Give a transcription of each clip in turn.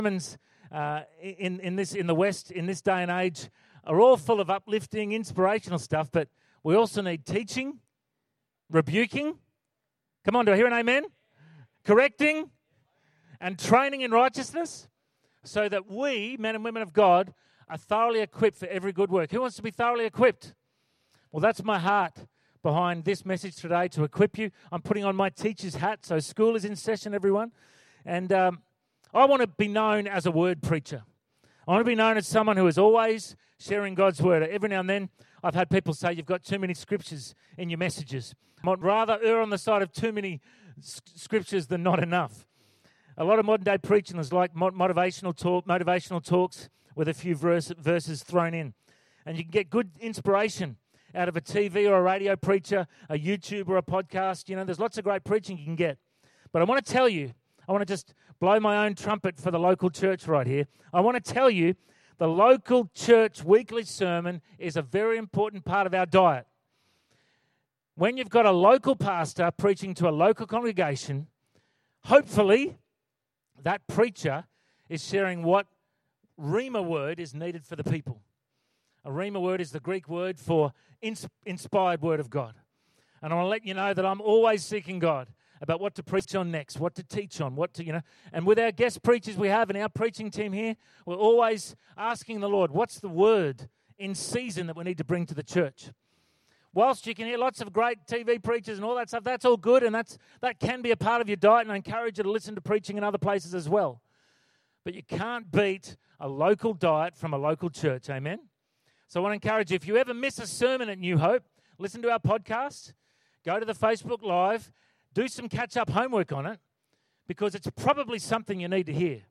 sermons in the West in this day and age are all full of uplifting, inspirational stuff, but we also need teaching, rebuking. Come on, do I hear an amen? Correcting and training in righteousness, so that we, men and women of God, are thoroughly equipped for every good work. Who wants to be thoroughly equipped? Well, that's my heart behind this message today, to equip you. I'm putting on my teacher's hat, so school is in session, everyone. And I want to be known as a word preacher. I want to be known as someone who is always sharing God's word. Every now and then, I've had people say, you've got too many scriptures in your messages. I'd rather err on the side of too many scriptures than not enough. A lot of modern-day preaching is like motivational talks with a few verses thrown in. And you can get good inspiration out of a TV or a radio preacher, a YouTube or a podcast. You know, there's lots of great preaching you can get. But I want to tell you, I want to just blow my own trumpet for the local church right here. I want to tell you, the local church weekly sermon is a very important part of our diet. When you've got a local pastor preaching to a local congregation, hopefully that preacher is sharing what rhema word is needed for the people. A rhema word is the Greek word for inspired word of God. And I want to let you know that I'm always seeking God about what to preach on next, what to teach on, and with our guest preachers we have in our preaching team here, we're always asking the Lord, what's the word in season that we need to bring to the church? Whilst you can hear lots of great TV preachers and all that stuff, that's all good, and that can be a part of your diet, and I encourage you to listen to preaching in other places as well. But you can't beat a local diet from a local church, amen? So I want to encourage you, if you ever miss a sermon at New Hope, listen to our podcast, go to the Facebook Live, do some catch-up homework on it, because it's probably something you need to hear.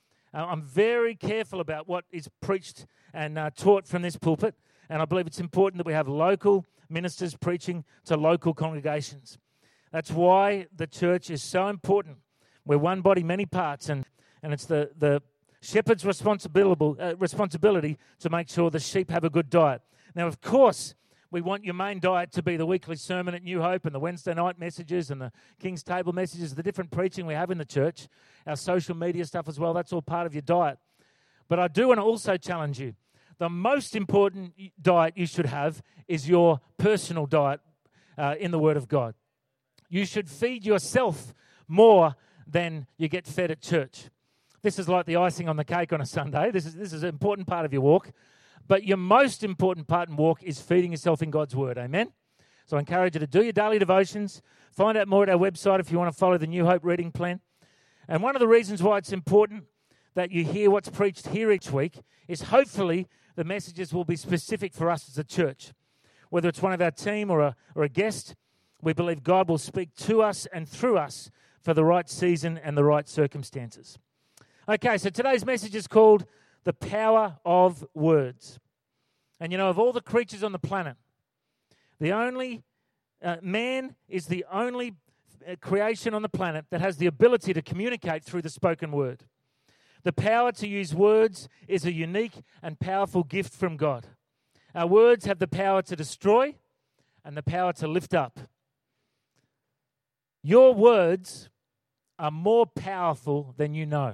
I'm very careful about what is preached and taught from this pulpit, and I believe it's important that we have local ministers preaching to local congregations. That's why the church is so important. We're one body, many parts, and it's the shepherd's responsibility to make sure the sheep have a good diet. Now, of course, we want your main diet to be the weekly sermon at New Hope and the Wednesday night messages and the King's Table messages, the different preaching we have in the church, our social media stuff as well. That's all part of your diet. But I do want to also challenge you. The most important diet you should have is your personal diet in the Word of God. You should feed yourself more than you get fed at church. This is like the icing on the cake on a Sunday. This is an important part of your walk. But your most important part in walk is feeding yourself in God's Word. Amen? So I encourage you to do your daily devotions. Find out more at our website if you want to follow the New Hope reading plan. And one of the reasons why it's important that you hear what's preached here each week is hopefully the messages will be specific for us as a church. Whether it's one of our team or a guest, we believe God will speak to us and through us for the right season and the right circumstances. Okay, so today's message is called The Power of Words. And you know, of all the creatures on the planet, man is the only creation on the planet that has the ability to communicate through the spoken word. The power to use words is a unique and powerful gift from God. Our words have the power to destroy and the power to lift up. Your words are more powerful than you know.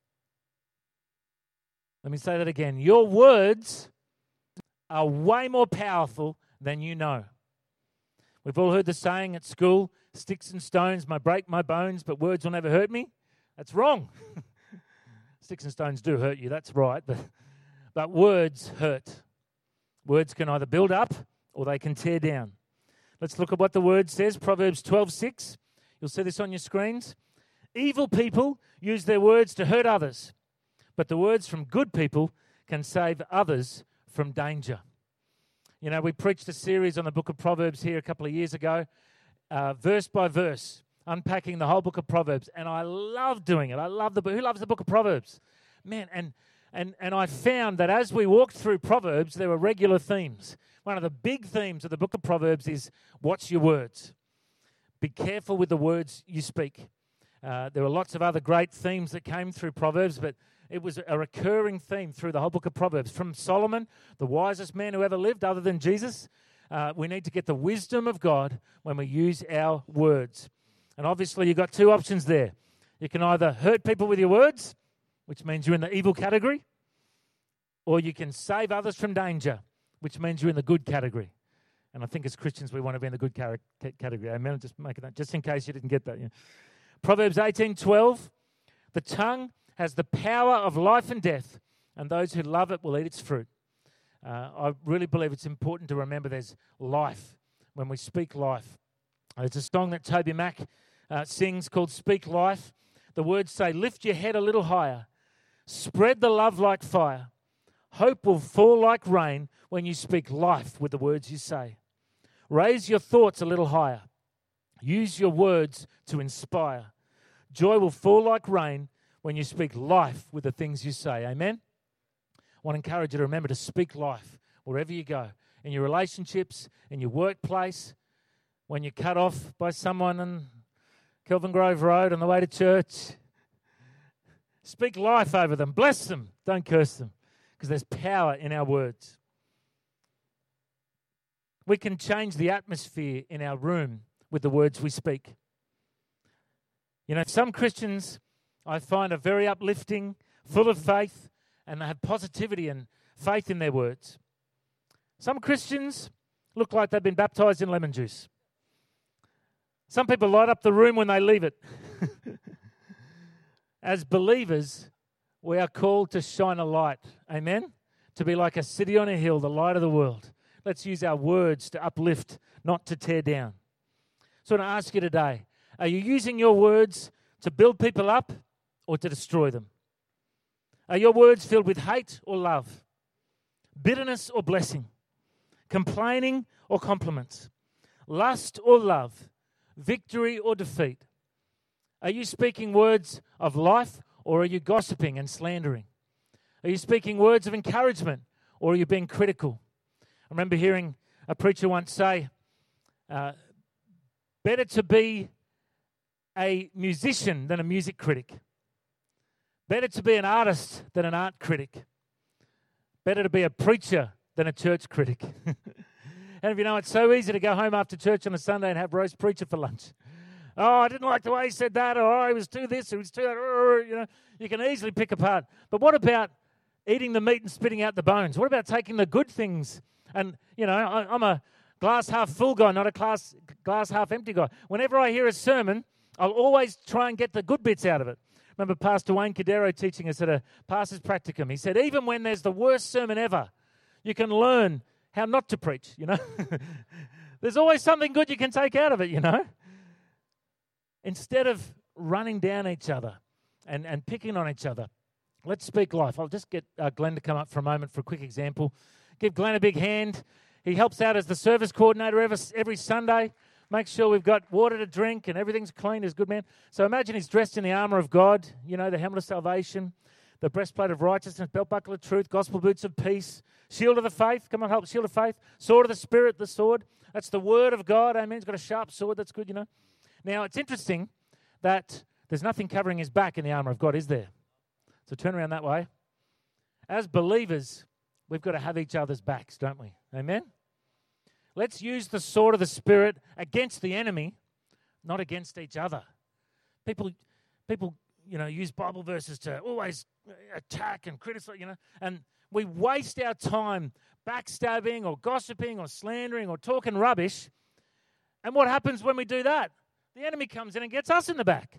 Let me say that again. Your words are way more powerful than you know. We've all heard the saying at school, sticks and stones may break my bones, but words will never hurt me. That's wrong. Sticks and stones do hurt you, that's right, but words hurt. Words can either build up or they can tear down. Let's look at what the word says, Proverbs 12:6. You'll see this on your screens. Evil people use their words to hurt others, but the words from good people can save others from danger. You know, we preached a series on the book of Proverbs here a couple of years ago, verse by verse, unpacking the whole book of Proverbs, and I love doing it. I love the book. Who loves the book of Proverbs? Man, and I found that as we walked through Proverbs, there were regular themes. One of the big themes of the book of Proverbs is, watch your words. Be careful with the words you speak. There were lots of other great themes that came through Proverbs, but it was a recurring theme through the whole book of Proverbs. From Solomon, the wisest man who ever lived other than Jesus, we need to get the wisdom of God when we use our words. And obviously you've got two options there. You can either hurt people with your words, which means you're in the evil category, or you can save others from danger, which means you're in the good category. And I think as Christians, we want to be in the good category. Amen. Just making that, just in case you didn't get that. Yeah. Proverbs 18:12, the tongue has the power of life and death, and those who love it will eat its fruit. I really believe it's important to remember there's life when we speak life. There's a song that Toby Mac sings called Speak Life. The words say, lift your head a little higher, spread the love like fire. Hope will fall like rain when you speak life with the words you say. Raise your thoughts a little higher. Use your words to inspire. Joy will fall like rain when you speak life with the things you say. Amen? I want to encourage you to remember to speak life wherever you go, in your relationships, in your workplace, when you're cut off by someone on Kelvin Grove Road on the way to church. Speak life over them. Bless them. Don't curse them, because there's power in our words. We can change the atmosphere in our room with the words we speak. You know, some Christians I find are very uplifting, full of faith, and they have positivity and faith in their words. Some Christians look like they've been baptized in lemon juice. Some people light up the room when they leave it. As believers, we are called to shine a light. Amen? To be like a city on a hill, the light of the world. Let's use our words to uplift, not to tear down. So I want to ask you today, are you using your words to build people up or to destroy them? Are your words filled with hate or love? Bitterness or blessing? Complaining or compliments? Lust or love? Victory or defeat? Are you speaking words of life or are you gossiping and slandering? Are you speaking words of encouragement or are you being critical? I remember hearing a preacher once say, better to be a musician than a music critic. Better to be an artist than an art critic. Better to be a preacher than a church critic. And if you know, it's so easy to go home after church on a Sunday and have roast preacher for lunch. Oh, I didn't like the way he said that, or oh, he was too this, or he was too that. You know, you can easily pick apart. But what about eating the meat and spitting out the bones? What about taking the good things? And, you know, I'm a glass half full guy, not a glass half empty guy. Whenever I hear a sermon, I'll always try and get the good bits out of it. Remember Pastor Wayne Cadero teaching us at a pastor's practicum. He said, even when there's the worst sermon ever, you can learn how not to preach, you know. There's always something good you can take out of it, you know. Instead of running down each other and picking on each other, let's speak life. I'll just get Glenn to come up for a moment for a quick example. Give Glenn a big hand. He helps out as the service coordinator every Sunday. Make sure we've got water to drink and everything's clean. He's a good man. So imagine he's dressed in the armor of God, you know, the helmet of salvation, the breastplate of righteousness, belt buckle of truth, gospel boots of peace, shield of the faith. Come on, help, shield of faith. Sword of the Spirit, the sword. That's the word of God. Amen. He's got a sharp sword. That's good, you know. Now, it's interesting that there's nothing covering his back in the armor of God, is there? So turn around that way. As believers, we've got to have each other's backs, don't we? Amen? Let's use the sword of the Spirit against the enemy, not against each other. People, you know, use Bible verses to always attack and criticize, you know, and we waste our time backstabbing or gossiping or slandering or talking rubbish. And what happens when we do that? The enemy comes in and gets us in the back.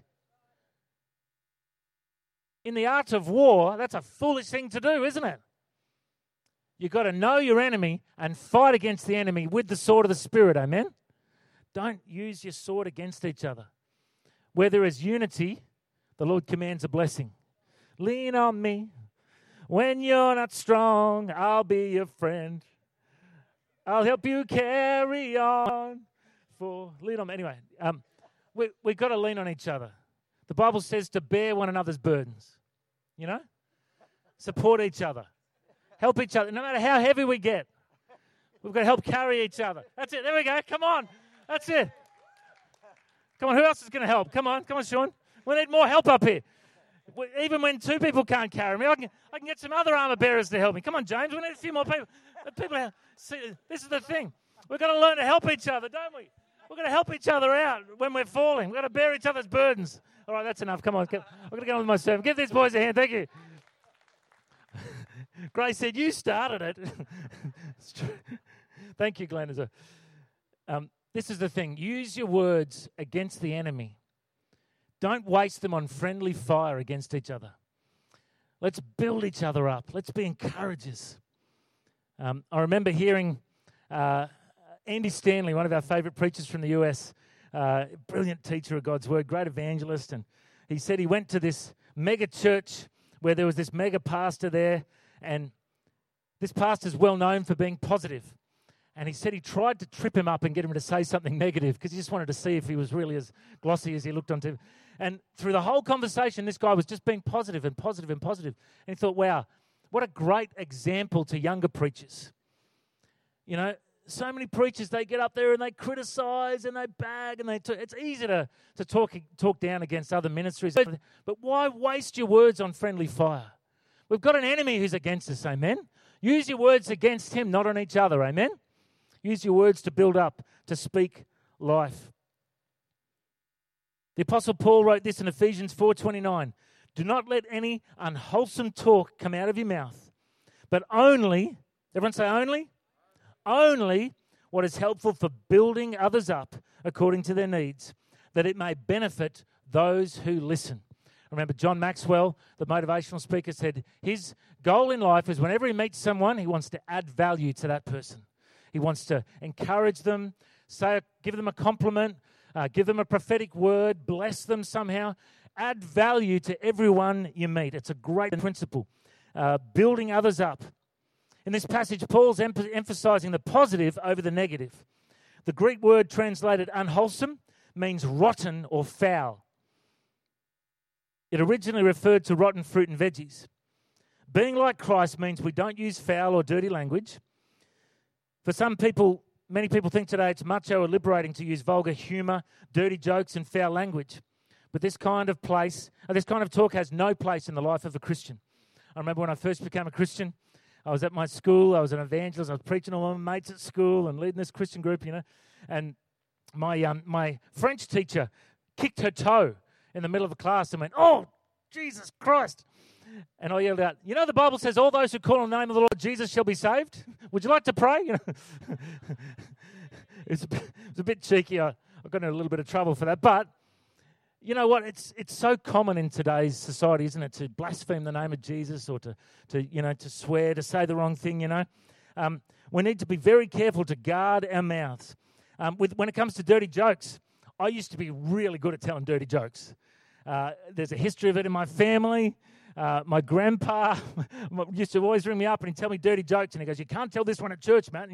In the art of war, that's a foolish thing to do, isn't it? You've got to know your enemy and fight against the enemy with the sword of the Spirit, amen? Don't use your sword against each other. Where there is unity, the Lord commands a blessing. Lean on me. When you're not strong, I'll be your friend. I'll help you carry on. Lean on me. Anyway, we've got to lean on each other. The Bible says to bear one another's burdens. You know? Support each other. Help each other. No matter how heavy we get, we've got to help carry each other. That's it. There we go. Come on. That's it. Come on. Who else is going to help? Come on, Sean. We need more help up here. Even when two people can't carry me, I can get some other armor bearers to help me. Come on, James. We need a few more people. See, this is the thing. We've got to learn to help each other, don't we? We've got to help each other out when we're falling. We've got to bear each other's burdens. All right, that's enough. Come on. I've got to go on with my sermon. Give these boys a hand. Thank you. Grace said, you started it. It's true. Thank you, Glenn. This is the thing. Use your words against the enemy. Don't waste them on friendly fire against each other. Let's build each other up. Let's be encouragers. I remember hearing Andy Stanley, one of our favourite preachers from the US, brilliant teacher of God's Word, great evangelist, and he said he went to this mega church where there was this mega pastor there, and this pastor's well known for being positive. And he said he tried to trip him up and get him to say something negative because he just wanted to see if he was really as glossy as he looked onto him. And through the whole conversation, this guy was just being positive and positive and positive. And he thought, wow, what a great example to younger preachers. You know, so many preachers, they get up there and they criticize and they bag and it's easy to talk down against other ministries. But why waste your words on friendly fire? We've got an enemy who's against us, amen? Use your words against him, not on each other, amen? Use your words to build up, to speak life. The Apostle Paul wrote this in Ephesians 4:29. Do not let any unwholesome talk come out of your mouth, but only, everyone say only? Only what is helpful for building others up according to their needs, that it may benefit those who listen. Remember, John Maxwell, the motivational speaker, said his goal in life is whenever he meets someone, he wants to add value to that person. He wants to encourage them, give them a compliment, give them a prophetic word, bless them somehow. Add value to everyone you meet. It's a great principle. Building others up. In this passage, Paul's emphasizing the positive over the negative. The Greek word translated unwholesome means rotten or foul. It originally referred to rotten fruit and veggies. Being like Christ means we don't use foul or dirty language. For some people, many people think today it's macho or liberating to use vulgar humor, dirty jokes, and foul language. But this kind of talk has no place in the life of a Christian. I remember when I first became a Christian, I was at my school, I was an evangelist, I was preaching to all my mates at school and leading this Christian group, and my French teacher kicked her toe in the middle of the class and went, "Oh, Jesus Christ." And I yelled out, the Bible says all those who call on the name of the Lord Jesus shall be saved. Would you like to pray? It's a bit cheeky. I got in a little bit of trouble for that. But you know what? It's so common in today's society, isn't it, to blaspheme the name of Jesus or to swear, to say the wrong thing, We need to be very careful to guard our mouths. When it comes to dirty jokes, I used to be really good at telling dirty jokes. There's a history of it in my family. My grandpa used to always ring me up and he'd tell me dirty jokes, and he goes, "You can't tell this one at church, Matt."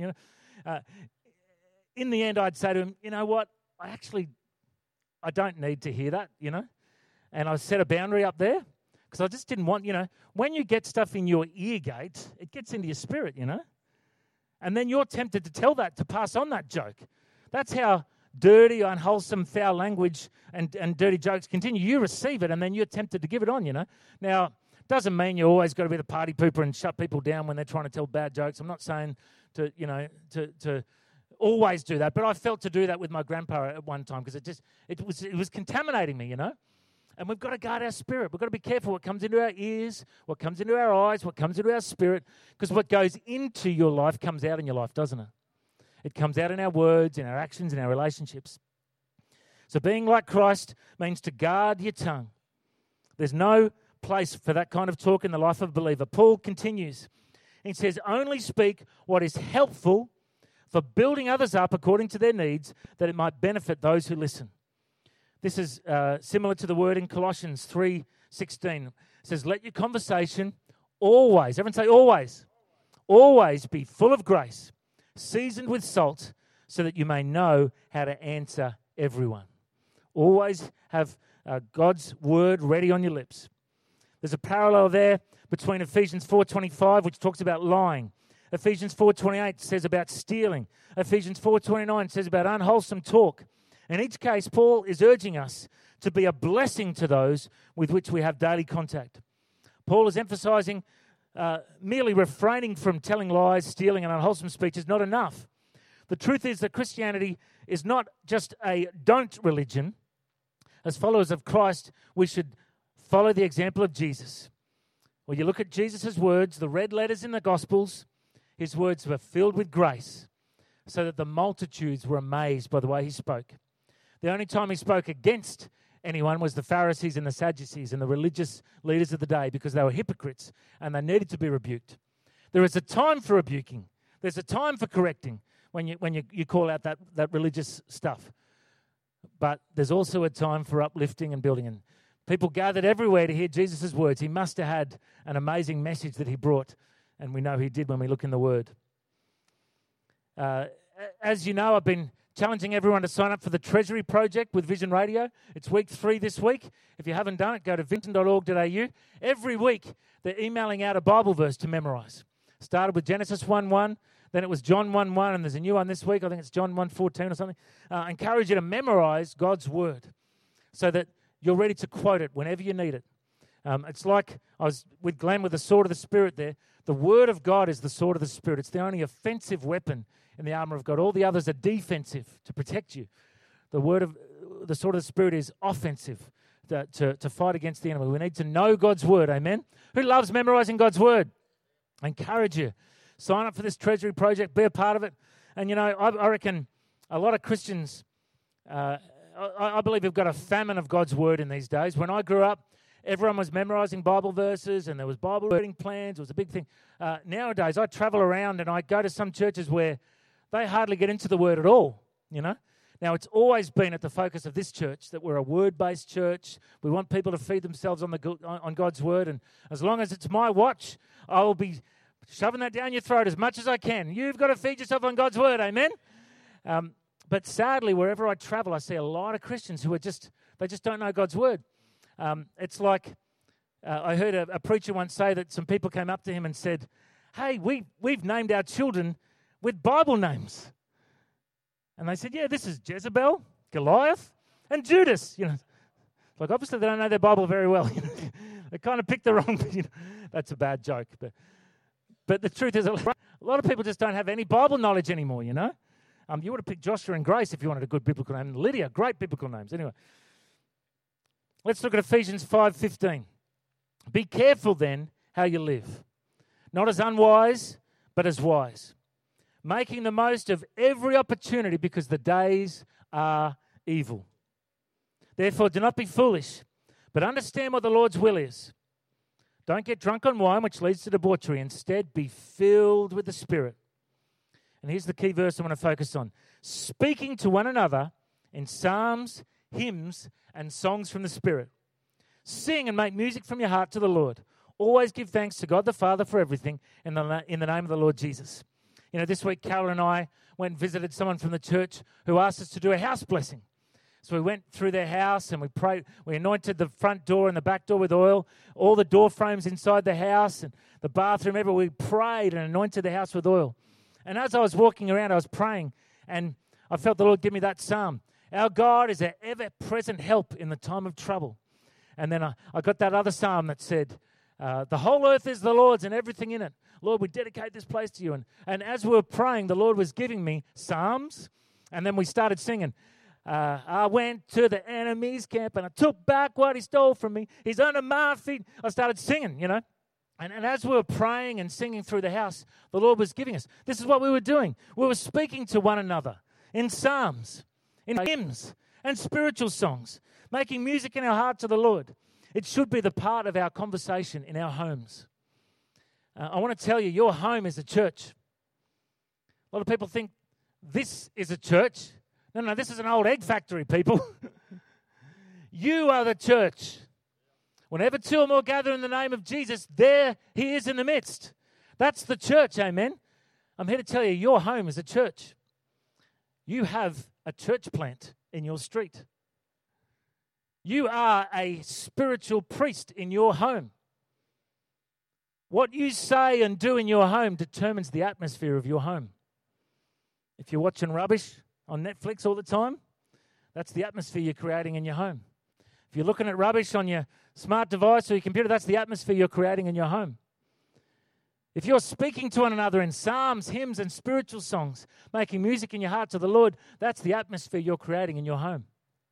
In the end, I'd say to him, "You know what? I don't need to hear that, And I set a boundary up there because I just didn't want, when you get stuff in your ear gate, it gets into your spirit, And then you're tempted to tell that, to pass on that joke. That's how dirty, unwholesome, foul language and dirty jokes continue. You receive it and then you're tempted to give it on, Now, doesn't mean you always got to be the party pooper and shut people down when they're trying to tell bad jokes. I'm not saying to always do that, but I felt to do that with my grandpa at one time because it was contaminating me, And we've got to guard our spirit. We've got to be careful what comes into our ears, what comes into our eyes, what comes into our spirit, because what goes into your life comes out in your life, doesn't it? It comes out in our words, in our actions, in our relationships. So being like Christ means to guard your tongue. There's no place for that kind of talk in the life of a believer. Paul continues. He says, only speak what is helpful for building others up according to their needs, that it might benefit those who listen. This is similar to the word in Colossians 3:16. It says, let your conversation always, everyone say always be full of grace, seasoned with salt, so that you may know how to answer everyone. Always have God's word ready on your lips. There's a parallel there between Ephesians 4:25, which talks about lying. Ephesians 4:28 says about stealing. Ephesians 4:29 says about unwholesome talk. In each case, Paul is urging us to be a blessing to those with which we have daily contact. Paul is emphasizing merely refraining from telling lies, stealing, and unwholesome speech is not enough. The truth is that Christianity is not just a don't religion. As followers of Christ, we should follow the example of Jesus. Well, you look at Jesus' words, the red letters in the Gospels, his words were filled with grace, so that the multitudes were amazed by the way he spoke. The only time he spoke against anyone was the Pharisees and the Sadducees and the religious leaders of the day, because they were hypocrites and they needed to be rebuked. There is a time for rebuking. There's a time for correcting when you call out that religious stuff. But there's also a time for uplifting and building. And people gathered everywhere to hear Jesus' words. He must have had an amazing message that he brought, and we know he did when we look in the Word. As you know, I've been challenging everyone to sign up for the Treasury Project with Vision Radio. It's week 3 this week. If you haven't done it, go to vision.org.au. Every week, they're emailing out a Bible verse to memorize. Started with Genesis 1:1, then it was John 1:1, and there's a new one this week. I think it's John 1:14 or something. I encourage you to memorize God's Word so that you're ready to quote it whenever you need it. It's like I was with Glenn with the sword of the Spirit there. The Word of God is the sword of the Spirit. It's the only offensive weapon in the armor of God. All the others are defensive to protect you. The sword of the Spirit is offensive to fight against the enemy. We need to know God's Word, amen? Who loves memorizing God's Word? I encourage you. Sign up for this Treasury Project, be a part of it. And, you know, I reckon a lot of Christians, I believe we've got a famine of God's Word in these days. When I grew up, everyone was memorizing Bible verses and there was Bible reading plans. It was a big thing. Nowadays, I travel around and I go to some churches where they hardly get into the Word at all, you know. Now, it's always been at the focus of this church that we're a Word-based church. We want people to feed themselves on God's Word. And as long as it's my watch, I will be shoving that down your throat as much as I can. You've got to feed yourself on God's Word, amen? But sadly, wherever I travel, I see a lot of Christians who they just don't know God's Word. It's like I heard a preacher once say that some people came up to him and said, hey, we've named our children with Bible names. And they said, yeah, this is Jezebel, Goliath, and Judas. You know, like obviously they don't know their Bible very well. They kind of picked the wrong. That's a bad joke, but the truth is, a lot of people just don't have any Bible knowledge anymore. You know, you would have picked Joshua and Grace if you wanted a good biblical name. And Lydia, great biblical names. Anyway, let's look at Ephesians 5:15. Be careful then how you live, not as unwise, but as wise, making the most of every opportunity because the days are evil. Therefore, do not be foolish, but understand what the Lord's will is. Don't get drunk on wine, which leads to debauchery. Instead, be filled with the Spirit. And here's the key verse I want to focus on. Speaking to one another in psalms, hymns, and songs from the Spirit. Sing and make music from your heart to the Lord. Always give thanks to God the Father for everything in the name of the Lord Jesus. You know, this week, Carol and I went and visited someone from the church who asked us to do a house blessing. So we went through their house and we prayed. We anointed the front door and the back door with oil, all the door frames inside the house and the bathroom, everywhere. We prayed and anointed the house with oil. And as I was walking around, I was praying, and I felt the Lord give me that psalm. Our God is an ever-present help in the time of trouble. And then I got that other psalm that said, the whole earth is the Lord's and everything in it. Lord, we dedicate this place to you. And as we were praying, the Lord was giving me psalms, and then we started singing. I went to the enemy's camp, and I took back what he stole from me. He's under my feet. I started singing, you know. And as we were praying and singing through the house, the Lord was giving us. This is what we were doing. We were speaking to one another in psalms, in hymns, and spiritual songs, making music in our heart to the Lord. It should be the part of our conversation in our homes. I want to tell you, your home is a church. A lot of people think this is a church. No, this is an old egg factory, people. You are the church. Whenever two or more gather in the name of Jesus, there he is in the midst. That's the church, amen. I'm here to tell you, your home is a church. You have a church plant in your street. You are a spiritual priest in your home. What you say and do in your home determines the atmosphere of your home. If you're watching rubbish on Netflix all the time, that's the atmosphere you're creating in your home. If you're looking at rubbish on your smart device or your computer, that's the atmosphere you're creating in your home. If you're speaking to one another in psalms, hymns, and spiritual songs, making music in your heart to the Lord, that's the atmosphere you're creating in your home.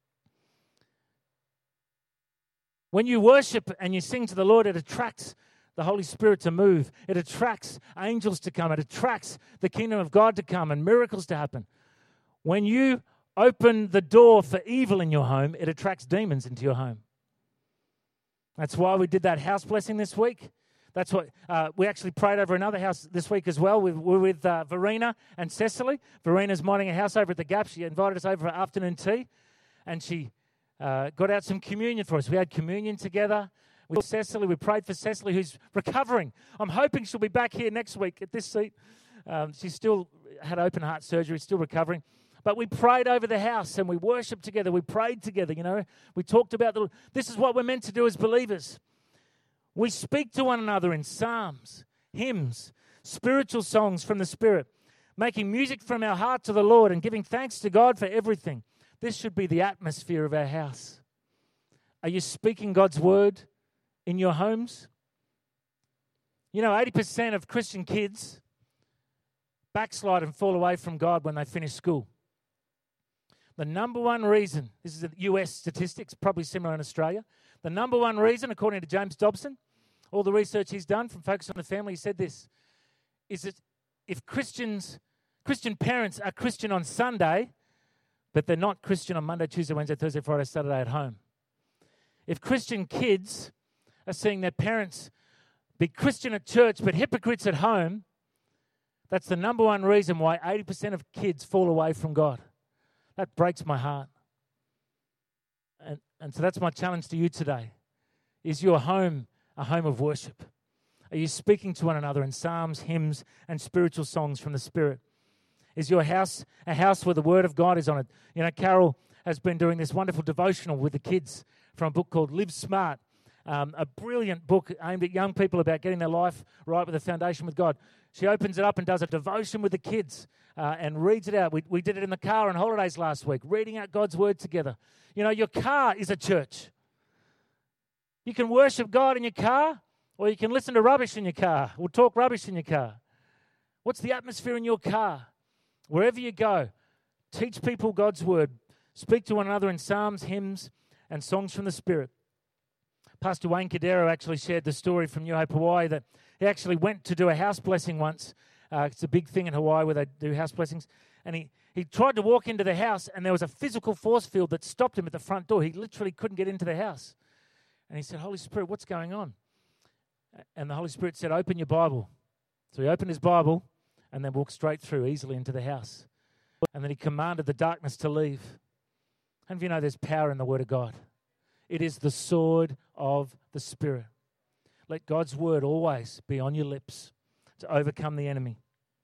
When you worship and you sing to the Lord, it attracts the Holy Spirit to move. It attracts angels to come. It attracts the kingdom of God to come and miracles to happen. When you open the door for evil in your home, it attracts demons into your home. That's why we did that house blessing this week. That's what we actually prayed over another house this week as well. We're with Verena and Cecily. Verena's minding a house over at the Gap. She invited us over for afternoon tea, and she got out some communion for us. We had communion together with Cecily. We prayed for Cecily, who's recovering. I'm hoping she'll be back here next week at this seat. She's still had open heart surgery, still recovering. But we prayed over the house and we worshiped together. We prayed together, you know. We talked about this is what we're meant to do as believers. We speak to one another in psalms, hymns, spiritual songs from the Spirit, making music from our heart to the Lord and giving thanks to God for everything. This should be the atmosphere of our house. Are you speaking God's word in your homes? You know, 80% of Christian kids backslide and fall away from God when they finish school. The number one reason, this is the US statistics, probably similar in Australia. The number one reason, according to James Dobson, all the research he's done from Focus on the Family, he said this, is that if Christian parents are Christian on Sunday, but they're not Christian on Monday, Tuesday, Wednesday, Thursday, Friday, Saturday at home. If Christian kids are seeing their parents be Christian at church but hypocrites at home, that's the number one reason why 80% of kids fall away from God. That breaks my heart. And so that's my challenge to you today. Is your home a home of worship? Are you speaking to one another in psalms, hymns, and spiritual songs from the Spirit? Is your house a house where the Word of God is on it? You know, Carol has been doing this wonderful devotional with the kids from a book called Live Smart, a brilliant book aimed at young people about getting their life right with a foundation with God. She opens it up and does a devotion with the kids and reads it out. We did it in the car on holidays last week, reading out God's Word together. You know, your car is a church. You can worship God in your car, or you can listen to rubbish in your car, or talk rubbish in your car. What's the atmosphere in your car? Wherever you go, teach people God's Word. Speak to one another in psalms, hymns, and songs from the Spirit. Pastor Wayne Cadero actually shared the story from New Hope, Hawaii, that he actually went to do a house blessing once. It's a big thing in Hawaii where they do house blessings. And he tried to walk into the house, and there was a physical force field that stopped him at the front door. He literally couldn't get into the house. And he said, Holy Spirit, what's going on? And the Holy Spirit said, open your Bible. So he opened his Bible and then walked straight through easily into the house. And then he commanded the darkness to leave. And you know there's power in the Word of God. It is the sword of the Spirit. Let God's Word always be on your lips to overcome the enemy.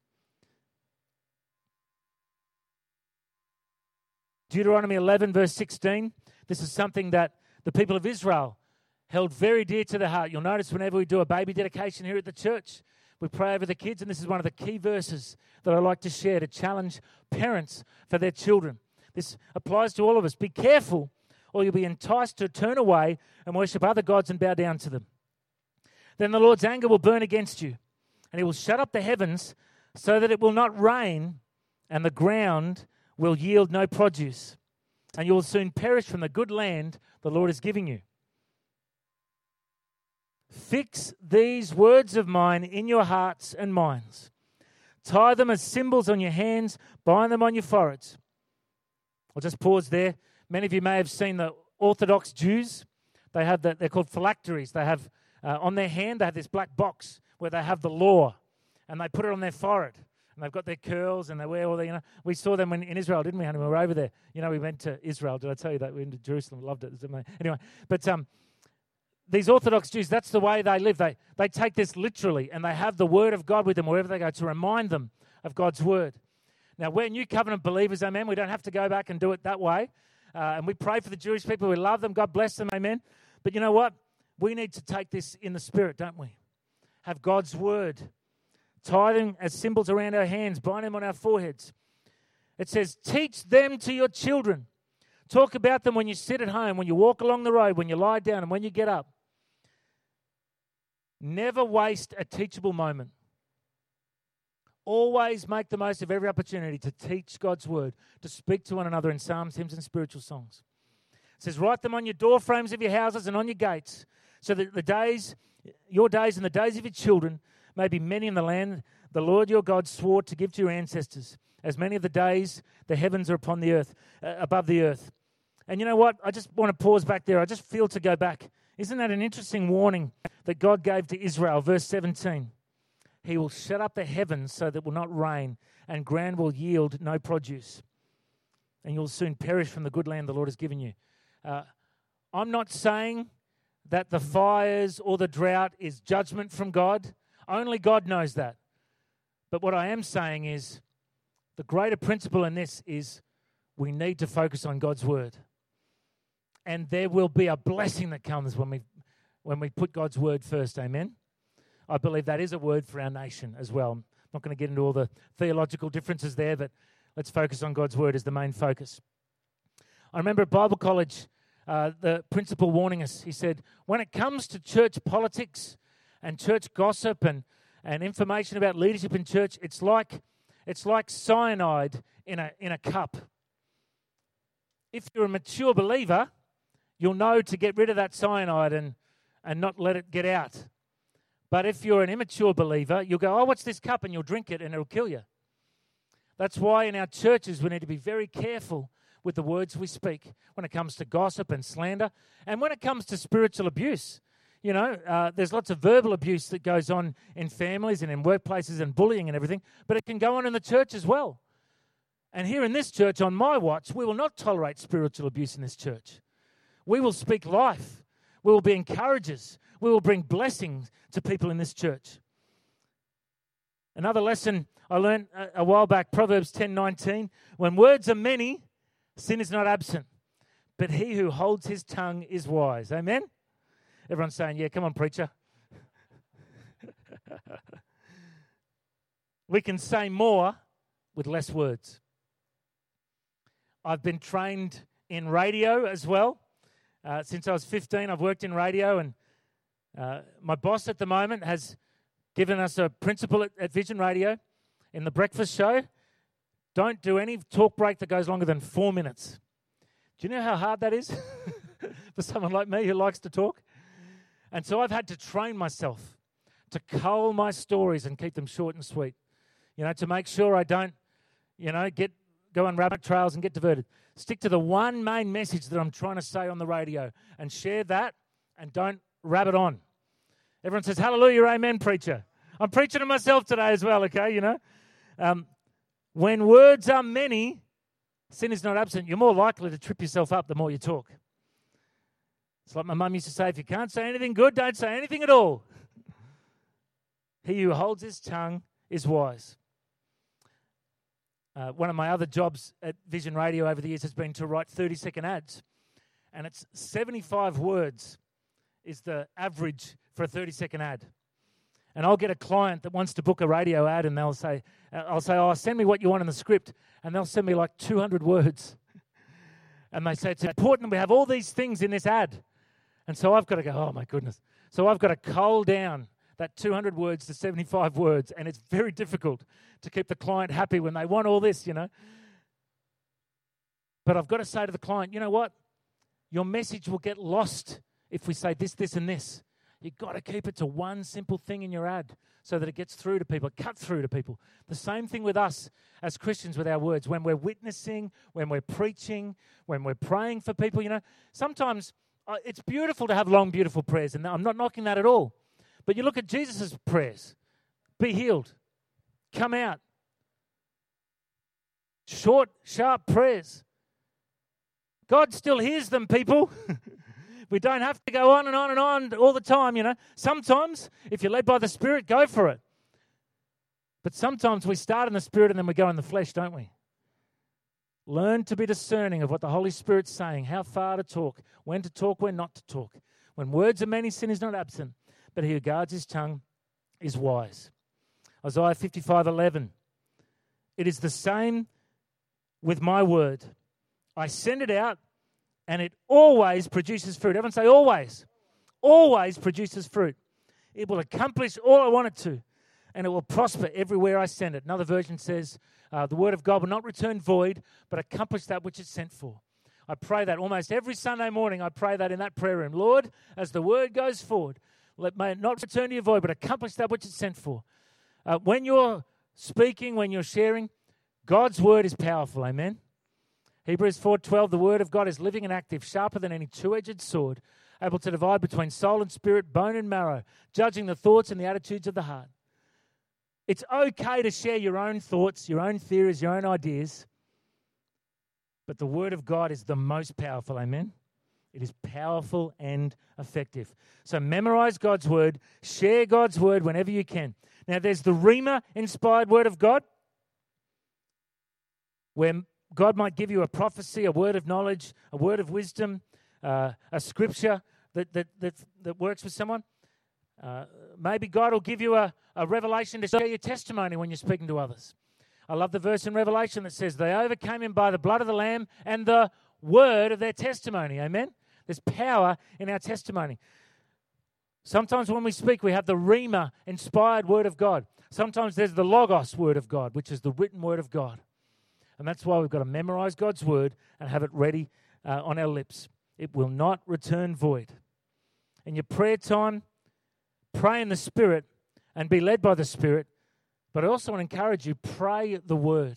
Deuteronomy 11, verse 16. This is something that the people of Israel held very dear to their heart. You'll notice whenever we do a baby dedication here at the church, we pray over the kids, and this is one of the key verses that I like to share to challenge parents for their children. This applies to all of us. Be careful, or you'll be enticed to turn away and worship other gods and bow down to them. Then the Lord's anger will burn against you, and He will shut up the heavens so that it will not rain, and the ground will yield no produce. And you will soon perish from the good land the Lord is giving you. Fix these words of mine in your hearts and minds. Tie them as symbols on your hands, bind them on your foreheads. I'll just pause there. Many of you may have seen the Orthodox Jews. They're called phylacteries. They have on their hand, they have this black box where they have the law, and they put it on their forehead. And they've got their curls, and they wear all the, we saw them in Israel, didn't we, honey? We were over there. We went to Israel. Did I tell you that? We went to Jerusalem. Loved it. Anyway, but these Orthodox Jews, that's the way they live. They take this literally, and they have the Word of God with them wherever they go to remind them of God's Word. Now, we're New Covenant believers, amen. We don't have to go back and do it that way. And we pray for the Jewish people. We love them. God bless them, amen. But you know what? We need to take this in the Spirit, don't we? Have God's Word. Tie them as symbols around our hands. Bind them on our foreheads. It says, teach them to your children. Talk about them when you sit at home, when you walk along the road, when you lie down, and when you get up. Never waste a teachable moment. Always make the most of every opportunity to teach God's word, to speak to one another in psalms, hymns, and spiritual songs. It says, write them on your door frames of your houses and on your gates, so that your days and the days of your children may be many in the land the Lord your God swore to give to your ancestors, as many of the days the heavens are upon the earth, above the earth. And you know what? I just want to pause back there. I just feel to go back. Isn't that an interesting warning that God gave to Israel? Verse 17. He will shut up the heavens so that it will not rain, and ground will yield no produce. And you'll soon perish from the good land the Lord has given you. I'm not saying that the fires or the drought is judgment from God. Only God knows that. But what I am saying is the greater principle in this is we need to focus on God's word. And there will be a blessing that comes when we put God's word first. Amen? I believe that is a word for our nation as well. I'm not going to get into all the theological differences there, but let's focus on God's word as the main focus. I remember at Bible college, the principal warning us. He said, when it comes to church politics and church gossip and information about leadership in church, it's like cyanide in a cup. If you're a mature believer, you'll know to get rid of that cyanide and not let it get out. But if you're an immature believer, you'll go, oh, what's this cup? And you'll drink it and it'll kill you. That's why in our churches we need to be very careful with the words we speak when it comes to gossip and slander. And when it comes to spiritual abuse, there's lots of verbal abuse that goes on in families and in workplaces and bullying and everything, but it can go on in the church as well. And here in this church, on my watch, we will not tolerate spiritual abuse in this church. We will speak life. We will be encouragers. We will bring blessings to people in this church. Another lesson I learned a while back, Proverbs 10:19, when words are many, sin is not absent, but he who holds his tongue is wise. Amen? Everyone's saying, yeah, come on, preacher. We can say more with less words. I've been trained in radio as well. Since I was 15, I've worked in radio, and my boss at the moment has given us a principle at Vision Radio in the breakfast show. Don't do any talk break that goes longer than 4 minutes. Do you know how hard that is for someone like me who likes to talk? And so I've had to train myself to cull my stories and keep them short and sweet, to make sure I don't, go on rabbit trails and get diverted. Stick to the one main message that I'm trying to say on the radio and share that, and don't rabbit on. Everyone says, hallelujah, amen, preacher. I'm preaching to myself today as well, okay, When words are many, sin is not absent. You're more likely to trip yourself up the more you talk. It's like my mum used to say, if you can't say anything good, don't say anything at all. He who holds his tongue is wise. One of my other jobs at Vision Radio over the years has been to write 30-second ads. And it's 75 words is the average for a 30-second ad. And I'll get a client that wants to book a radio ad, and I'll say, oh, send me what you want in the script. And they'll send me like 200 words. And they say, it's important we have all these things in this ad. And so I've got to go, oh my goodness. So I've got to cull down that 200 words to 75 words, and it's very difficult to keep the client happy when they want all this, But I've got to say to the client, you know what? Your message will get lost if we say this, this, and this. You've got to keep it to one simple thing in your ad so that it gets through to people, cut through to people. The same thing with us as Christians with our words. When we're witnessing, when we're preaching, when we're praying for people, sometimes it's beautiful to have long, beautiful prayers, and I'm not knocking that at all. But you look at Jesus' prayers. Be healed. Come out. Short, sharp prayers. God still hears them, people. We don't have to go on and on and on all the time, Sometimes, if you're led by the Spirit, go for it. But sometimes we start in the Spirit and then we go in the flesh, don't we? Learn to be discerning of what the Holy Spirit's saying, how far to talk, when not to talk. When words are many, sin is not absent, but he who guards his tongue is wise. Isaiah 55:11. It is the same with my word. I send it out, and it always produces fruit. Everyone say always. Always produces fruit. It will accomplish all I want it to. and it will prosper everywhere I send it. Another version says, the word of God will not return void, but accomplish that which it's sent for. I pray that almost every Sunday morning. I pray that in that prayer room. Lord, as the word goes forward, may it not return to you void, but accomplish that which it's sent for. When you're speaking, when you're sharing, God's word is powerful. Amen. Hebrews 4:12, the word of God is living and active, sharper than any two-edged sword, able to divide between soul and spirit, bone and marrow, judging the thoughts and the attitudes of the heart. It's okay to share your own thoughts, your own theories, your own ideas, but the word of God is the most powerful. Amen. It is powerful and effective. So memorize God's word, share God's word whenever you can. Now there's the Rhema-inspired word of God, where God might give you a prophecy, a word of knowledge, a word of wisdom, a scripture that works for someone. Maybe God will give you a revelation to share your testimony when you're speaking to others. I love the verse in Revelation that says, they overcame him by the blood of the Lamb and the word of their testimony. Amen? There's power in our testimony. Sometimes when we speak, we have the Rhema-inspired word of God. Sometimes there's the Logos word of God, which is the written word of God. And that's why we've got to memorize God's word and have it ready on our lips. It will not return void. In your prayer time, pray in the Spirit and be led by the Spirit. But I also want to encourage you, pray the word.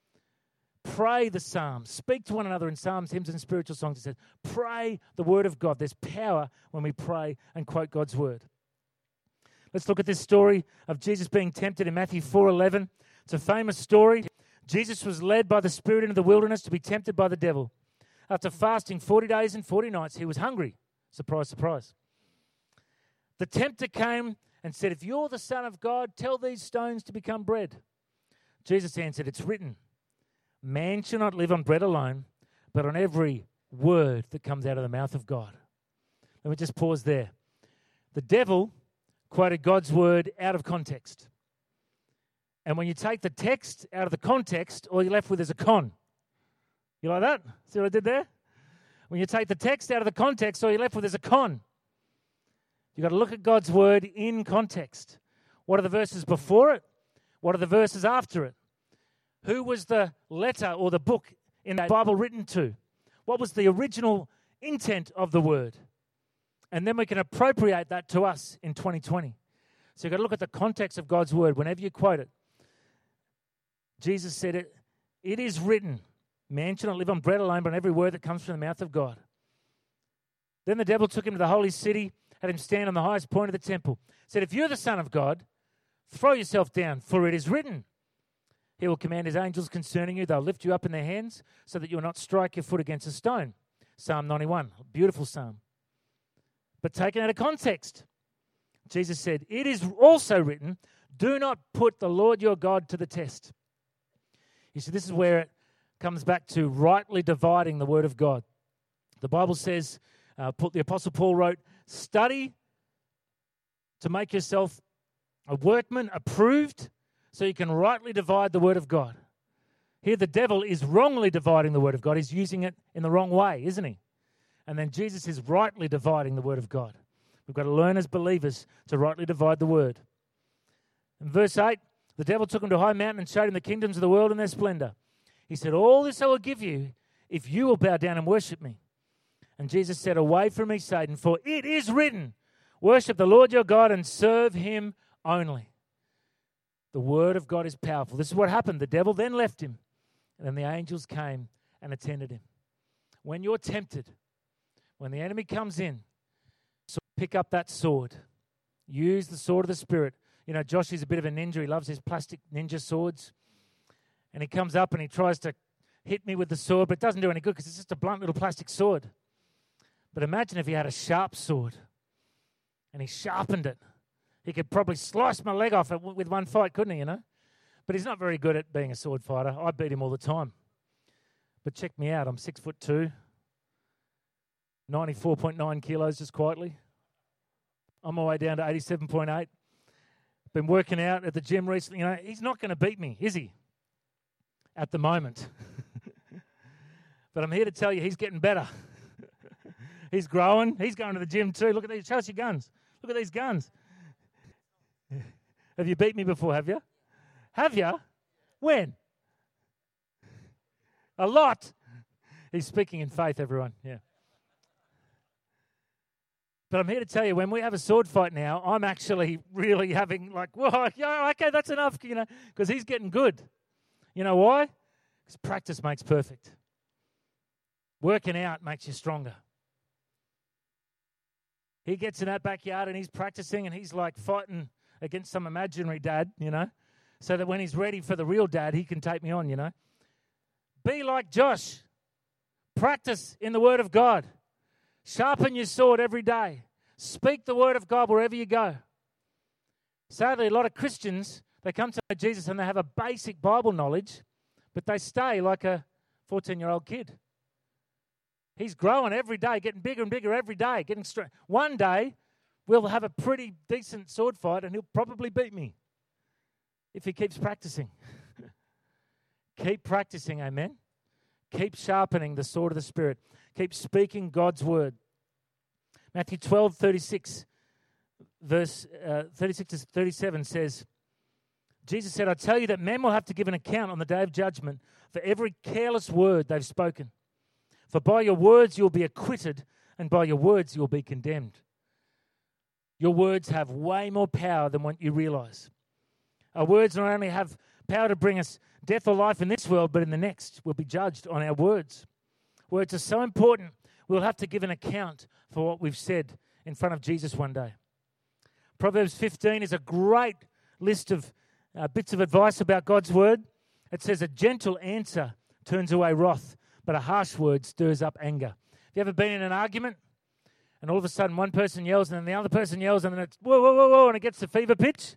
Pray the Psalms. Speak to one another in psalms, hymns, and spiritual songs. It says, pray the word of God. There's power when we pray and quote God's word. Let's look at this story of Jesus being tempted in Matthew 4:11. It's a famous story. Jesus was led by the Spirit into the wilderness to be tempted by the devil. After fasting 40 days and 40 nights, he was hungry. Surprise, surprise. The tempter came and said, if you're the Son of God, tell these stones to become bread. Jesus answered, it's written, man shall not live on bread alone, but on every word that comes out of the mouth of God. Let me just pause there. The devil quoted God's word out of context. And when you take the text out of the context, all you're left with is a con. You like that? See what I did there? When you take the text out of the context, all you're left with is a con. You've got to look at God's word in context. What are the verses before it? What are the verses after it? Who was the letter or the book in the Bible written to? What was the original intent of the word? And then we can appropriate that to us in 2020. So you've got to look at the context of God's word whenever you quote it. Jesus said it is written, man shall not live on bread alone, but on every word that comes from the mouth of God. Then the devil took him to the holy city, had him stand on the highest point of the temple. Said, if you're the Son of God, throw yourself down, for it is written, he will command his angels concerning you. They'll lift you up in their hands so that you will not strike your foot against a stone. Psalm 91, a beautiful psalm. But taken out of context, Jesus said, it is also written, do not put the Lord your God to the test. You see, this is where it comes back to rightly dividing the word of God. The Bible says, the Apostle Paul wrote, study to make yourself a workman approved so you can rightly divide the word of God. Here the devil is wrongly dividing the word of God. He's using it in the wrong way, isn't he? And then Jesus is rightly dividing the word of God. We've got to learn as believers to rightly divide the word. In verse 8, the devil took him to a high mountain and showed him the kingdoms of the world and their splendor. He said, all this I will give you if you will bow down and worship me. And Jesus said, away from me, Satan, for it is written, worship the Lord your God and serve him only. The word of God is powerful. This is what happened. The devil then left him, and then the angels came and attended him. When you're tempted, when the enemy comes in, so pick up that sword. Use the sword of the Spirit. You know, Josh is a bit of a ninja. He loves his plastic ninja swords. And he comes up and he tries to hit me with the sword, but it doesn't do any good because it's just a blunt little plastic sword. But imagine if he had a sharp sword and he sharpened it. He could probably slice my leg off with one fight, couldn't he, you know? But he's not very good at being a sword fighter. I beat him all the time. But check me out. I'm 6'2", 94.9 kilos just quietly. On my way down to 87.8. Been working out at the gym recently. You know, he's not going to beat me, is he? At the moment. But I'm here to tell you he's getting better. He's growing. He's going to the gym too. Look at these. Show us your guns. Look at these guns. Have you beat me before, have you? Have you? When? A lot. He's speaking in faith, everyone. Yeah. But I'm here to tell you, when we have a sword fight now, I'm actually really having like, whoa, yeah, okay, that's enough, because he's getting good. You know why? Because practice makes perfect. Working out makes you stronger. He gets in that backyard and he's practicing and he's like fighting against some imaginary dad, so that when he's ready for the real dad, he can take me on, Be like Josh. Practice in the Word of God. Sharpen your sword every day. Speak the Word of God wherever you go. Sadly, a lot of Christians, they come to know Jesus and they have a basic Bible knowledge, but they stay like a 14-year-old kid. He's growing every day, getting bigger and bigger every day, getting strong. One day, we'll have a pretty decent sword fight and he'll probably beat me if he keeps practicing. Keep practicing, amen? Keep sharpening the sword of the Spirit. Keep speaking God's word. Matthew 12:36, verse 36 to 37 says, Jesus said, I tell you that men will have to give an account on the day of judgment for every careless word they've spoken. For by your words you'll be acquitted, and by your words you'll be condemned. Your words have way more power than what you realize. Our words not only have power to bring us death or life in this world, but in the next. We'll be judged on our words. Words are so important, we'll have to give an account for what we've said in front of Jesus one day. Proverbs 15 is a great list of bits of advice about God's word. It says, a gentle answer turns away wrath, but a harsh word stirs up anger. Have you ever been in an argument and all of a sudden one person yells and then the other person yells and then it's whoa, whoa, whoa, whoa, and it gets to fever pitch?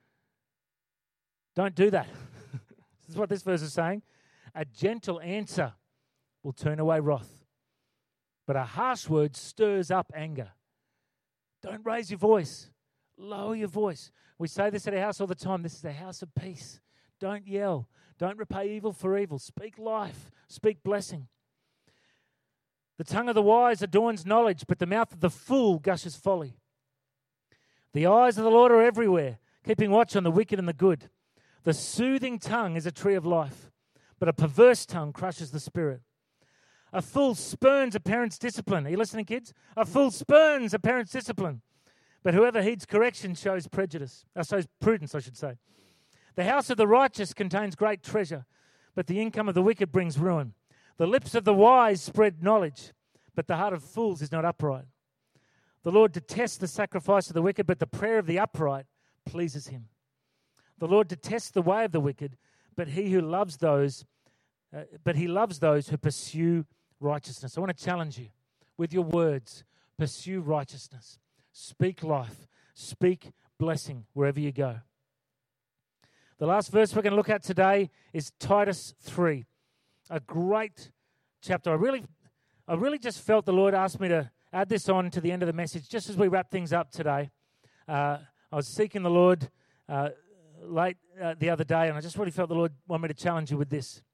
Don't do that. This is what this verse is saying. A gentle answer will turn away wrath, but a harsh word stirs up anger. Don't raise your voice. Lower your voice. We say this at our house all the time. This is a house of peace. Don't yell. Don't repay evil for evil. Speak life. Speak blessing. The tongue of the wise adorns knowledge, but the mouth of the fool gushes folly. The eyes of the Lord are everywhere, keeping watch on the wicked and the good. The soothing tongue is a tree of life, but a perverse tongue crushes the spirit. A fool spurns a parent's discipline. Are you listening, kids? A fool spurns a parent's discipline, but whoever heeds correction shows prudence, I should say. The house of the righteous contains great treasure, but the income of the wicked brings ruin. The lips of the wise spread knowledge, but the heart of fools is not upright. The Lord detests the sacrifice of the wicked, but the prayer of the upright pleases him. The Lord detests the way of the wicked, but he loves those who pursue righteousness. I want to challenge you with your words. Pursue righteousness. Speak life. Speak blessing wherever you go. The last verse we're going to look at today is Titus 3, a great chapter. I really just felt the Lord asked me to add this on to the end of the message just as we wrap things up today. I was seeking the Lord late the other day, and I just really felt the Lord wanted me to challenge you with this.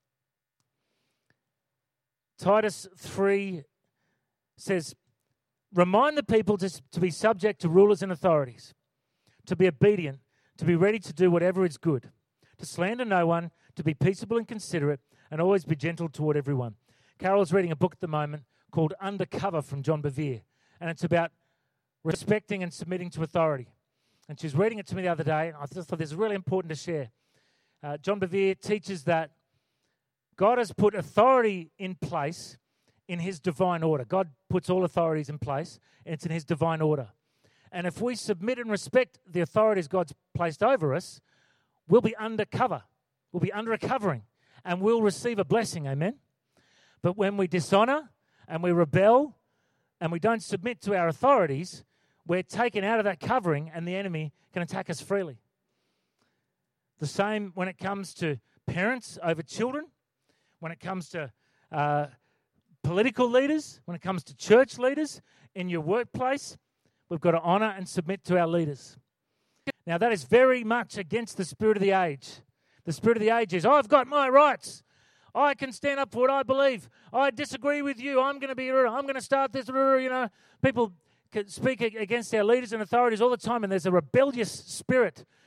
Titus 3 says, remind the people to be subject to rulers and authorities, to be obedient, to be ready to do whatever is good, to slander no one, to be peaceable and considerate, and always be gentle toward everyone. Carol's reading a book at the moment called Undercover from John Bevere, and it's about respecting and submitting to authority. And she's reading it to me the other day, and I just thought this is really important to share. John Bevere teaches that God has put authority in place in his divine order. God puts all authorities in place, and it's in his divine order. And if we submit and respect the authorities God's placed over us, we'll be undercover. We'll be under a covering, and we'll receive a blessing, amen? But when we dishonor and we rebel and we don't submit to our authorities, we're taken out of that covering and the enemy can attack us freely. The same when it comes to parents over children, when it comes to political leaders, when it comes to church leaders, in your workplace, we've got to honor and submit to our leaders. Now, that is very much against the spirit of the age. The spirit of the age is, I've got my rights. I can stand up for what I believe. I disagree with you. I'm going to start this. People speak against our leaders and authorities all the time, and there's a rebellious spirit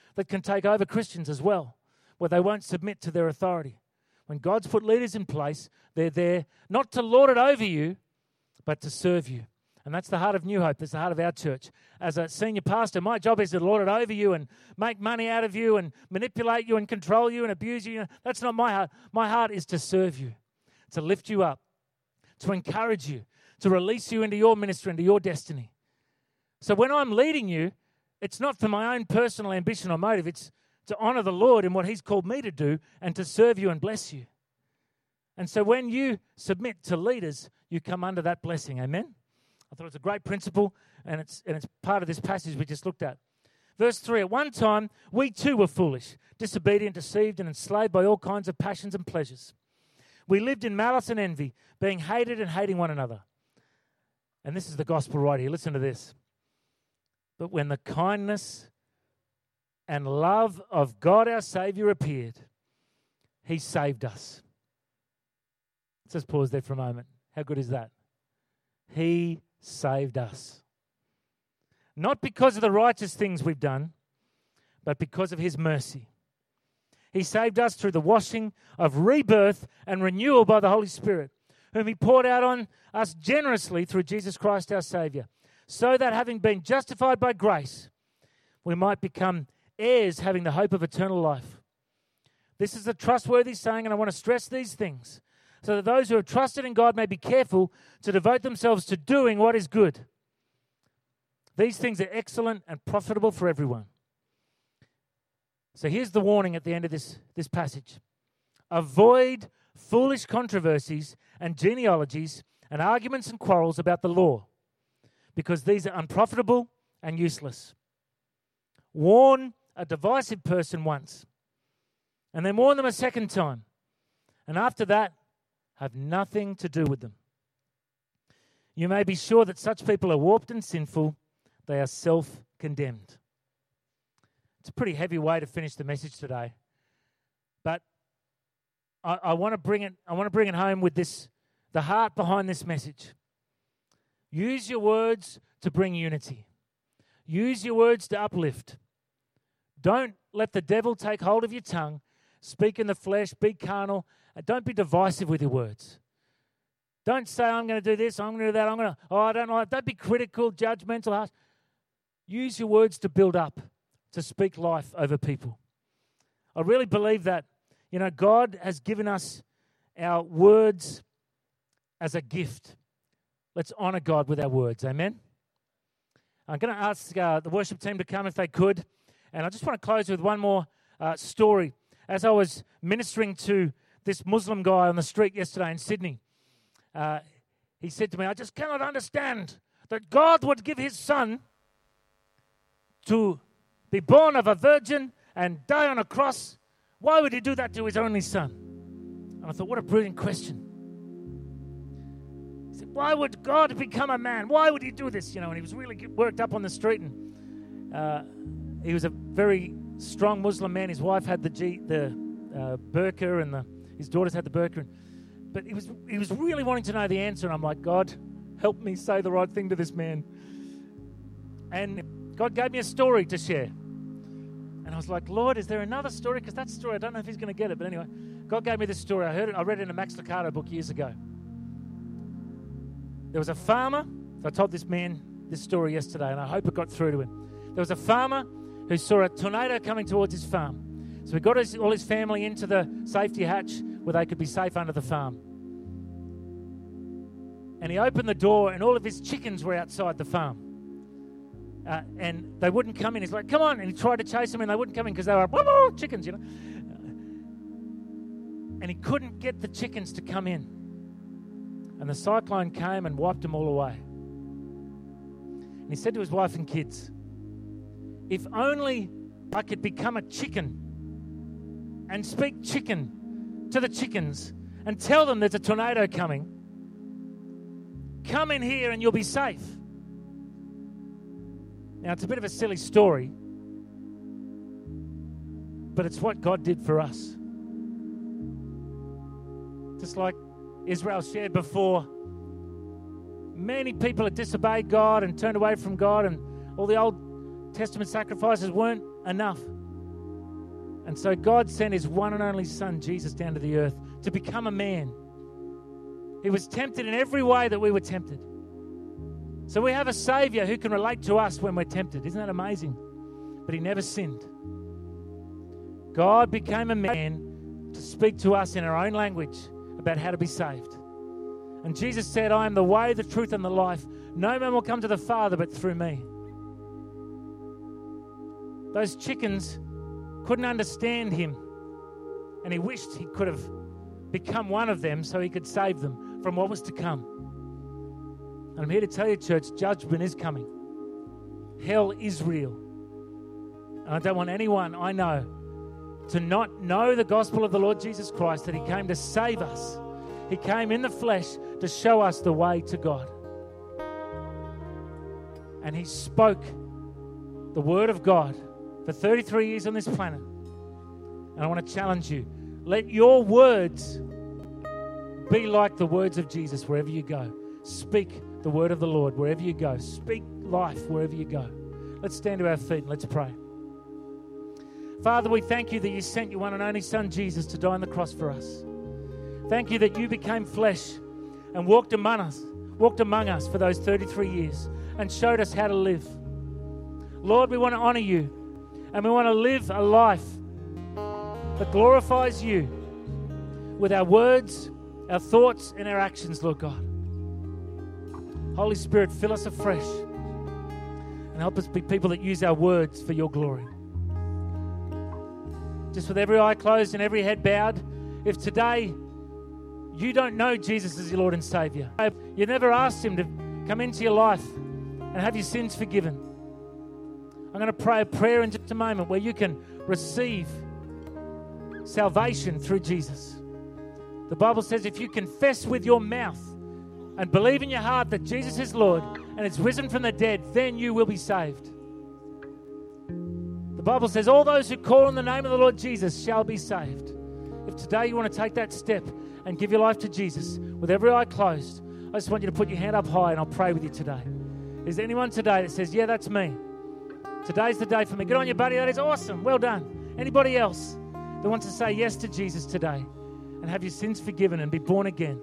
that can take over Christians as well, where they won't submit to their authority. When God's put leaders in place, they're there not to lord it over you, but to serve you. And that's the heart of New Hope. That's the heart of our church. As a senior pastor, my job is to lord it over you and make money out of you and manipulate you and control you and abuse you. That's not my heart. My heart is to serve you, to lift you up, to encourage you, to release you into your ministry, into your destiny. So when I'm leading you, it's not for my own personal ambition or motive. It's to honor the Lord in what He's called me to do and to serve you and bless you. And so when you submit to leaders, you come under that blessing. Amen? I thought it's a great principle, and it's part of this passage we just looked at. Verse 3, at one time, we too were foolish, disobedient, deceived, and enslaved by all kinds of passions and pleasures. We lived in malice and envy, being hated and hating one another. And this is the gospel right here. Listen to this. But when the kindness and love of God our Saviour appeared, He saved us. Let's just pause there for a moment. How good is that? He saved us. Not because of the righteous things we've done, but because of His mercy. He saved us through the washing of rebirth and renewal by the Holy Spirit, whom He poured out on us generously through Jesus Christ our Saviour, so that having been justified by grace, we might become heirs having the hope of eternal life. This is a trustworthy saying, and I want to stress these things, so that those who have trusted in God may be careful to devote themselves to doing what is good. These things are excellent and profitable for everyone. So here's the warning at the end of this passage. Avoid foolish controversies and genealogies and arguments and quarrels about the law, because these are unprofitable and useless. Warn a divisive person once, and then warn them a second time, and after that, have nothing to do with them. You may be sure that such people are warped and sinful. They are self-condemned. It's a pretty heavy way to finish the message today, but I want to bring it. I want to bring it home with this: the heart behind this message. Use your words to bring unity. Use your words to uplift. Don't let the devil take hold of your tongue. Speak in the flesh. Be carnal. And don't be divisive with your words. Don't say, I'm going to do this, I'm going to do that, I don't like. Don't be critical, judgmental, harsh. Use your words to build up, to speak life over people. I really believe that, God has given us our words as a gift. Let's honor God with our words. Amen? I'm going to ask the worship team to come if they could. And I just want to close with one more story. As I was ministering to this Muslim guy on the street yesterday in Sydney, he said to me, I just cannot understand that God would give His Son to be born of a virgin and die on a cross. Why would He do that to His only Son? And I thought, what a brilliant question. He said, why would God become a man? Why would He do this? And he was really worked up on the street. And he was a very strong Muslim man. His wife had the burqa, and his daughters had the burqa. But he was really wanting to know the answer. And I'm like, God, help me say the right thing to this man. And God gave me a story to share. And I was like, Lord, is there another story? Because that story, I don't know if he's going to get it. But anyway, God gave me this story. I read it in a Max Lucado book years ago. There was a farmer. I told this man this story yesterday, and I hope it got through to him. There was a farmer who saw a tornado coming towards his farm. So he got all his family into the safety hatch where they could be safe under the farm. And he opened the door, and all of his chickens were outside the farm. And they wouldn't come in. He's like, come on. And he tried to chase them, and they wouldn't come in because they were chickens, And he couldn't get the chickens to come in. And the cyclone came and wiped them all away. And he said to his wife and kids, if only I could become a chicken and speak chicken to the chickens and tell them there's a tornado coming. Come in here and you'll be safe. Now, it's a bit of a silly story, but it's what God did for us. Just like Israel shared before, many people had disobeyed God and turned away from God, and all the Old Testament sacrifices weren't enough. And so God sent his one and only Son, Jesus, down to the earth to become a man. He was tempted in every way that we were tempted. So we have a Savior who can relate to us when we're tempted. Isn't that amazing? But he never sinned. God became a man to speak to us in our own language about how to be saved. And Jesus said, I am the way, the truth, and the life. No man will come to the Father but through me. Those chickens couldn't understand him, and he wished he could have become one of them so he could save them from what was to come. And I'm here to tell you, church, judgment is coming. Hell is real. And I don't want anyone I know to not know the gospel of the Lord Jesus Christ, that he came to save us. He came in the flesh to show us the way to God. And he spoke the word of God for 33 years on this planet. And I want to challenge you. Let your words be like the words of Jesus wherever you go. Speak the word of the Lord wherever you go. Speak life wherever you go. Let's stand to our feet and let's pray. Father, we thank you that you sent your one and only Son, Jesus, to die on the cross for us. Thank you that you became flesh and walked among us for those 33 years and showed us how to live. Lord, we want to honor you, and we want to live a life that glorifies you with our words, our thoughts, and our actions, Lord God. Holy Spirit, fill us afresh and help us be people that use our words for your glory. Just with every eye closed and every head bowed, if today you don't know Jesus as your Lord and Savior, you never asked him to come into your life and have your sins forgiven, I'm going to pray a prayer in just a moment where you can receive salvation through Jesus. The Bible says if you confess with your mouth and believe in your heart that Jesus is Lord and is risen from the dead, then you will be saved. The Bible says all those who call on the name of the Lord Jesus shall be saved. If today you want to take that step and give your life to Jesus with every eye closed, I just want you to put your hand up high and I'll pray with you today. Is there anyone today that says, yeah, that's me? Today's the day for me. Get on your buddy. That is awesome. Well done. Anybody else that wants to say yes to Jesus today and have your sins forgiven and be born again?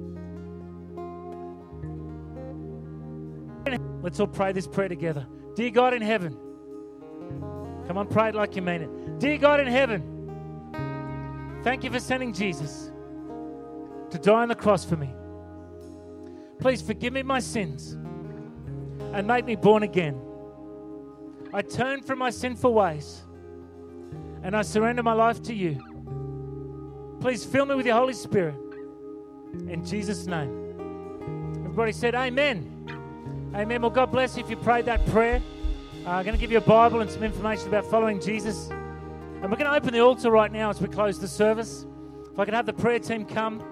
Let's all pray this prayer together. Dear God in heaven, come on, pray it like you mean it. Dear God in heaven, thank you for sending Jesus to die on the cross for me. Please forgive me my sins and make me born again. I turn from my sinful ways and I surrender my life to you. Please fill me with your Holy Spirit. In Jesus' name. Everybody said amen. Amen. Well, God bless you if you prayed that prayer. I'm going to give you a Bible and some information about following Jesus. And we're going to open the altar right now as we close the service. If I could have the prayer team come.